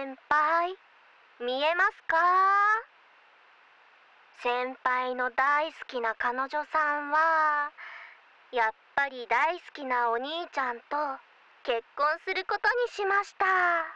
先輩、見えますか？先輩の大好きな彼女さんは、やっぱり大好きなお兄ちゃんと結婚することにしました。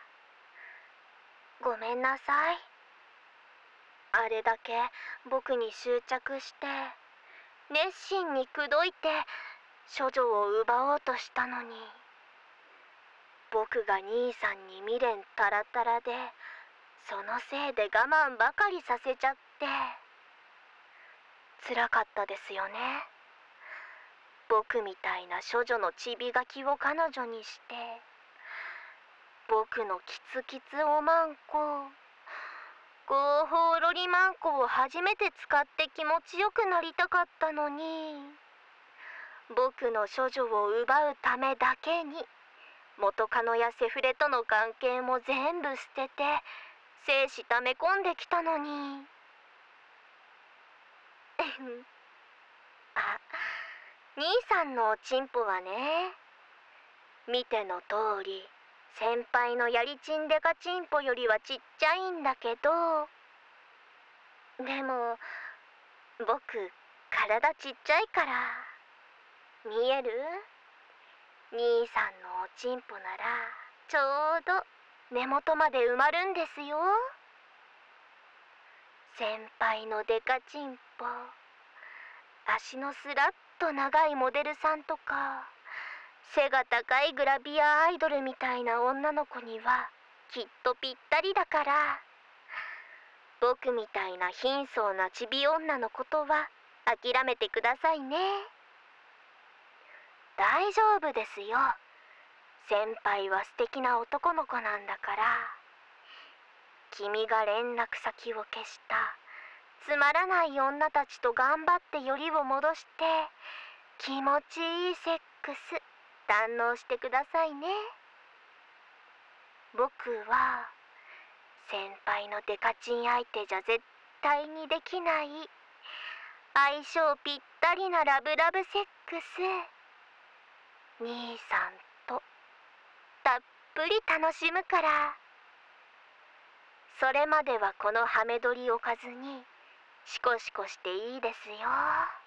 ごめんなさい。あれだけ僕に執着して、熱心に口説いて処女を奪おうとしたのに、僕が兄さんに未練たらたらで、そのせいで我慢ばかりさせちゃって、辛かったですよね。僕みたいな処女のちびがきを彼女にして、僕のキツキツおまんこ、合法ロリマンコを初めて使って気持ちよくなりたかったのに、僕の処女を奪うためだけに、元カノやセフレとの関係も全部捨てて、精子溜め込んできたのに。あ、兄さんのおちんぽはね、見ての通り、先輩のやりちんでかちんぽよりはちっちゃいんだけど、でも、僕、体ちっちゃいから、見える？兄さんのおちんぽなら、ちょうど根元まで埋まるんですよ。先輩のデカチンポ、足のスラッと長いモデルさんとか、背が高いグラビアアイドルみたいな女の子にはきっとぴったりだから、僕みたいな貧相なちび女のことは諦めてくださいね。大丈夫ですよ。先輩は素敵な男の子なんだから。君が連絡先を消したつまらない女たちと頑張ってよりを戻して、気持ちいいセックス堪能してくださいね。僕は先輩のデカチン相手じゃ絶対にできない相性ぴったりなラブラブセックス、兄さんとたっぷり楽しむから。それまではこのハメ撮りおかずにシコシコしていいですよ。